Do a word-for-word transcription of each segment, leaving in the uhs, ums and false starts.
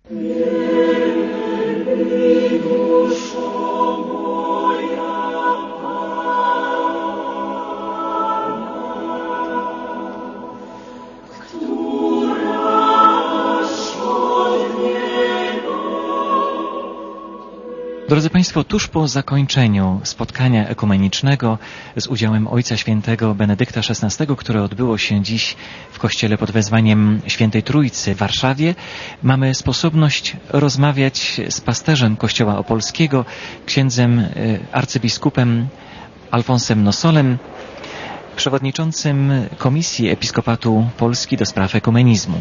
Drodzy Państwo, tuż po zakończeniu spotkania ekumenicznego z udziałem Ojca Świętego Benedykta szesnastego, które odbyło się dziś w kościele pod wezwaniem Świętej Trójcy w Warszawie, mamy sposobność rozmawiać z pasterzem Kościoła Opolskiego, księdzem arcybiskupem Alfonsem Nossolem, przewodniczącym Komisji Episkopatu Polski do spraw ekumenizmu.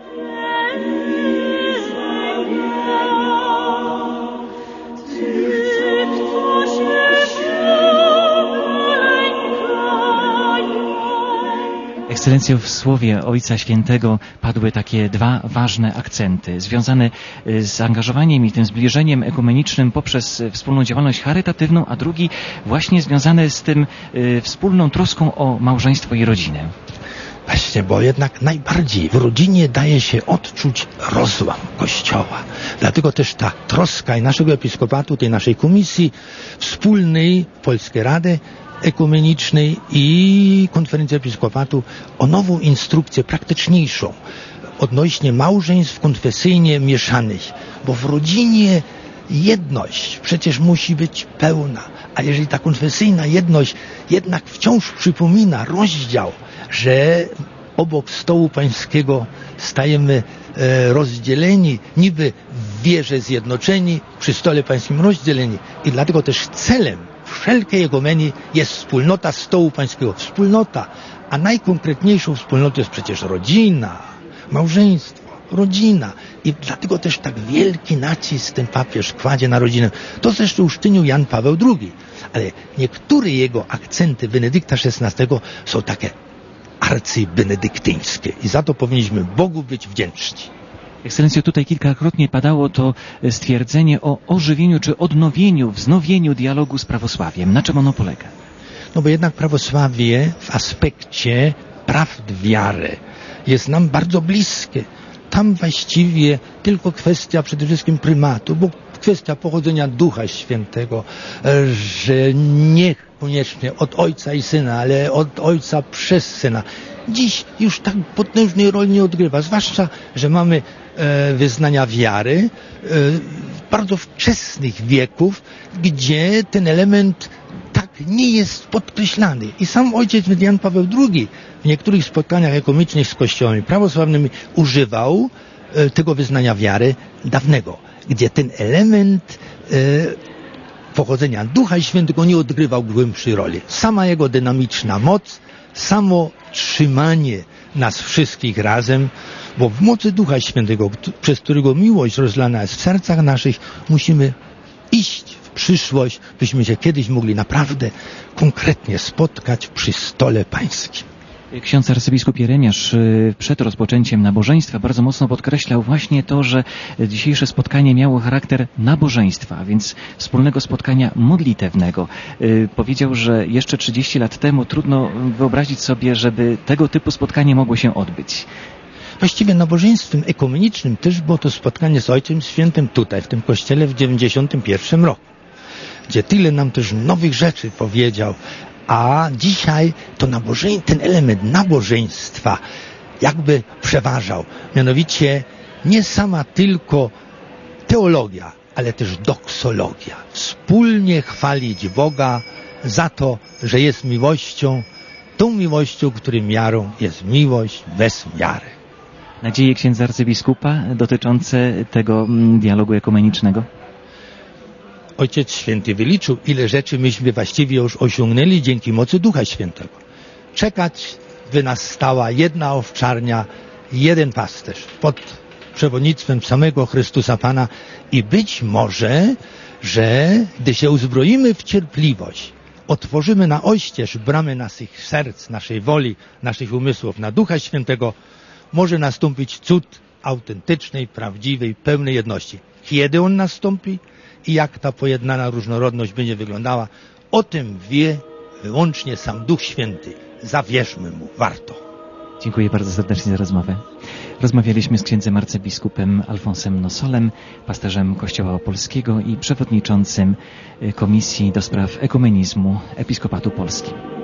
Ekscelencjo, w słowie Ojca Świętego padły takie dwa ważne akcenty związane z zaangażowaniem i tym zbliżeniem ekumenicznym poprzez wspólną działalność charytatywną, a drugi właśnie związany z tym y, wspólną troską o małżeństwo i rodzinę. Właśnie, bo jednak najbardziej w rodzinie daje się odczuć rozłam Kościoła. Dlatego też ta troska i naszego episkopatu, tej naszej komisji wspólnej Polskiej Rady Ekumenicznej i Konferencji Episkopatu o nową instrukcję praktyczniejszą odnośnie małżeństw konfesyjnie mieszanych, bo w rodzinie jedność przecież musi być pełna, a jeżeli ta konfesyjna jedność jednak wciąż przypomina rozdział, że obok stołu pańskiego stajemy e, rozdzieleni, niby w wierze zjednoczeni, przy stole pańskim rozdzieleni i dlatego też celem wszelkiej ekumenii jest wspólnota stołu pańskiego. Wspólnota, a najkonkretniejszą wspólnotą jest przecież rodzina, małżeństwo, rodzina. I dlatego też tak wielki nacisk ten papież kładzie na rodzinę. To zresztą uczynił Jan Paweł drugi. Ale niektóre jego akcenty Benedykta szesnastego są takie arcybenedyktyńskie. I za to powinniśmy Bogu być wdzięczni. Ekscelencjo, tutaj kilkakrotnie padało to stwierdzenie o ożywieniu czy odnowieniu, wznowieniu dialogu z prawosławiem. Na czym ono polega? No bo jednak prawosławie w aspekcie prawd wiary jest nam bardzo bliskie. Tam właściwie tylko kwestia przede wszystkim prymatu, bo kwestia pochodzenia Ducha Świętego, że nie koniecznie od Ojca i Syna, ale od Ojca przez Syna. Dziś już tak potężnej roli nie odgrywa, zwłaszcza, że mamy e, wyznania wiary e, bardzo wczesnych wieków, gdzie ten element tak nie jest podkreślany. I sam ojciec Jan Paweł drugi w niektórych spotkaniach ekumenicznych z kościołami prawosławnymi używał e, tego wyznania wiary dawnego, gdzie ten element e, pochodzenia Ducha Świętego nie odgrywał głębszej roli. Sama jego dynamiczna moc, samo trzymanie nas wszystkich razem, bo w mocy Ducha Świętego, przez którego miłość rozlana jest w sercach naszych, musimy iść w przyszłość, byśmy się kiedyś mogli naprawdę konkretnie spotkać przy stole pańskim. Ksiądz arcybiskup Jeremiasz przed rozpoczęciem nabożeństwa bardzo mocno podkreślał właśnie to, że dzisiejsze spotkanie miało charakter nabożeństwa, a więc wspólnego spotkania modlitewnego. Powiedział, że jeszcze trzydzieści lat temu trudno wyobrazić sobie, żeby tego typu spotkanie mogło się odbyć. Właściwie nabożeństwem ekumenicznym też było to spotkanie z Ojcem Świętym tutaj, w tym kościele w dziewięćdziesiątym pierwszym roku, gdzie tyle nam też nowych rzeczy powiedział. A dzisiaj to nabożeństwo, ten element nabożeństwa jakby przeważał. Mianowicie nie sama tylko teologia, ale też doksologia. Wspólnie chwalić Boga za to, że jest miłością, tą miłością, której miarą jest miłość bez miary. Nadzieje księdza arcybiskupa dotyczące tego dialogu ekumenicznego? Ojciec Święty wyliczył, ile rzeczy myśmy właściwie już osiągnęli dzięki mocy Ducha Świętego. Czekać, by nas stała jedna owczarnia, jeden pasterz pod przewodnictwem samego Chrystusa Pana i być może, że gdy się uzbroimy w cierpliwość, otworzymy na oścież bramy naszych serc, naszej woli, naszych umysłów na Ducha Świętego, może nastąpić cud autentycznej, prawdziwej, pełnej jedności. Kiedy on nastąpi i jak ta pojednana różnorodność będzie wyglądała, o tym wie wyłącznie sam Duch Święty. Zawierzmy mu, warto. Dziękuję bardzo serdecznie za rozmowę. Rozmawialiśmy z księdzem arcybiskupem Alfonsem Nossolem, pasterzem Kościoła Opolskiego i przewodniczącym Komisji do Spraw Ekumenizmu Episkopatu Polski.